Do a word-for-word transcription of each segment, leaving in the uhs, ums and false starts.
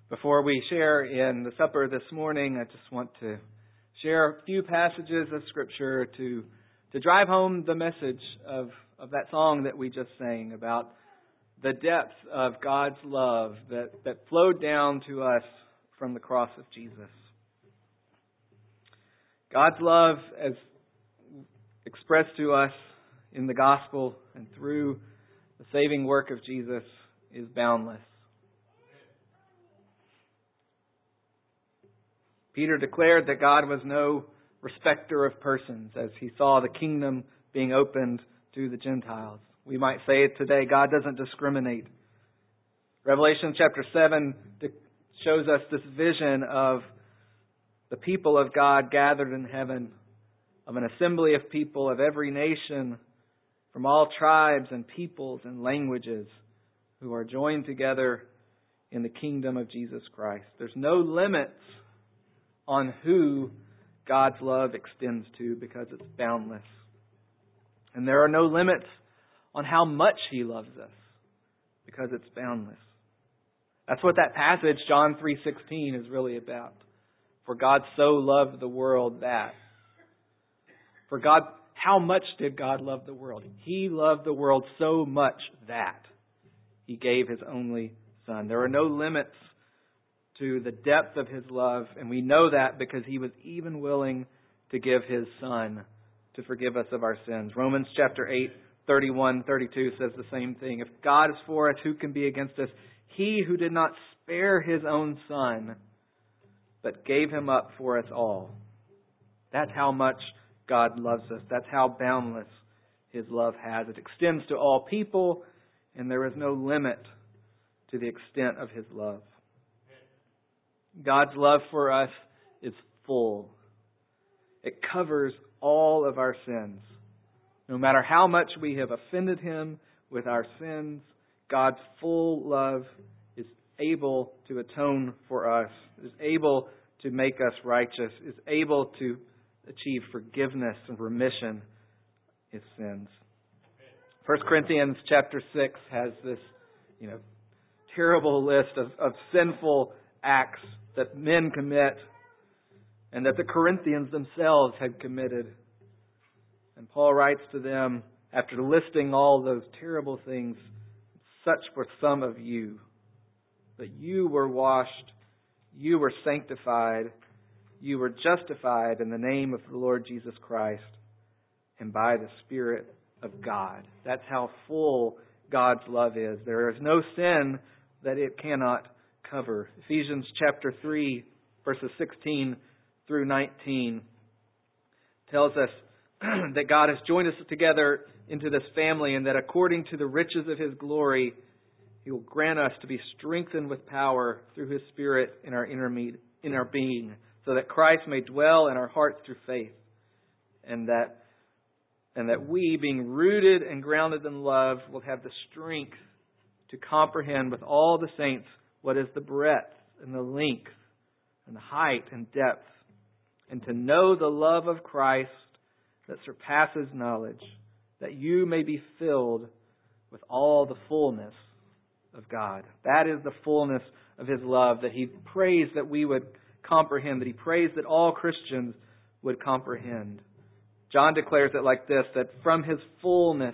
Before we share in the supper this morning, I just want to share a few passages of Scripture to to drive home the message of, of that song that we just sang about the depth of God's love that, that flowed down to us from the cross of Jesus. God's love, as expressed to us in the gospel and through the saving work of Jesus, is boundless. Peter declared that God was no respecter of persons as he saw the kingdom being opened to the Gentiles. We might say it today, God doesn't discriminate. Revelation chapter seven shows us this vision of the people of God gathered in heaven, of an assembly of people of every nation, from all tribes and peoples and languages, who are joined together in the kingdom of Jesus Christ. There's no limits on who God's love extends to because it's boundless. And there are no limits on how much He loves us because it's boundless. That's what that passage, John three sixteen, is really about. For God so loved the world that. For God, how much did God love the world? He loved the world so much that He gave His only Son. There are no limits to the depth of His love, and we know that because He was even willing to give His Son to forgive us of our sins. Romans chapter eight, thirty-one, thirty-two says the same thing. If God is for us, who can be against us? He who did not spare His own Son, but gave Him up for us all. That's how much God loves us. That's how boundless His love has. It extends to all people, and there is no limit to the extent of His love. God's love for us is full. It covers all of our sins. No matter how much we have offended Him with our sins, God's full love is able to atone for us, is able to make us righteous, is able to achieve forgiveness and remission of sins. First Corinthians chapter six has this, you know, terrible list of, of sinful acts that men commit and that the Corinthians themselves had committed. And Paul writes to them, after listing all those terrible things, such were some of you, but you were washed, you were sanctified, you were justified in the name of the Lord Jesus Christ and by the Spirit of God. That's how full God's love is. There is no sin that it cannot cover. Ephesians chapter three, verses sixteen through nineteen tells us that God has joined us together into this family, and that according to the riches of His glory, He will grant us to be strengthened with power through His Spirit in our inner, me- in our being, so that Christ may dwell in our hearts through faith, and that and that we, being rooted and grounded in love, will have the strength to comprehend with all the saints what is the breadth and the length and the height and depth, and to know the love of Christ that surpasses knowledge, that you may be filled with all the fullness of God. That is the fullness of His love that He prays that we would comprehend, that He prays that all Christians would comprehend. John declares it like this, that from His fullness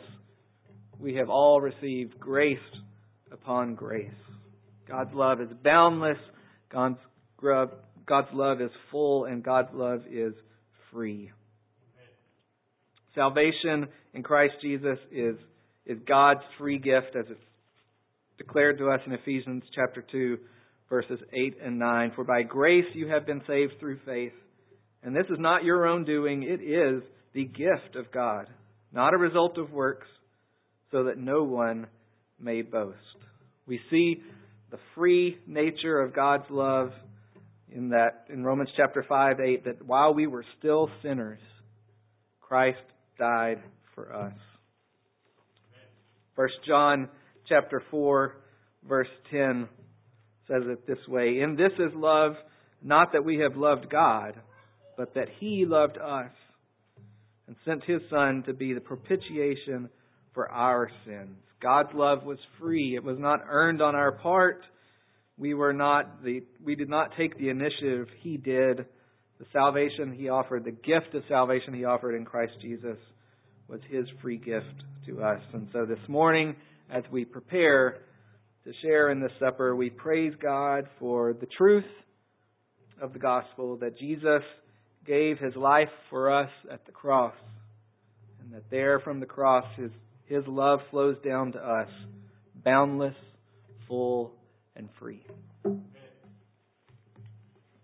we have all received grace upon grace. God's love is boundless, God's, God's love is full, and God's love is free. Salvation in Christ Jesus is, is God's free gift, as it's declared to us in Ephesians chapter two, verses eight and nine. For by grace you have been saved through faith, and this is not your own doing, it is the gift of God, not a result of works, so that no one may boast. We see the free nature of God's love in that in Romans chapter five, eight, that while we were still sinners, Christ died for us. First John chapter four, verse ten says it this way, in this is love, not that we have loved God, but that He loved us and sent His Son to be the propitiation for our sins. God's love was free. It was not earned on our part. We were not the we did not take the initiative. He did. The salvation He offered, the gift of salvation He offered in Christ Jesus was His free gift to us. And so this morning, as we prepare to share in this supper, we praise God for the truth of the gospel, that Jesus gave His life for us at the cross, and that there from the cross His, His love flows down to us, boundless, full, and free.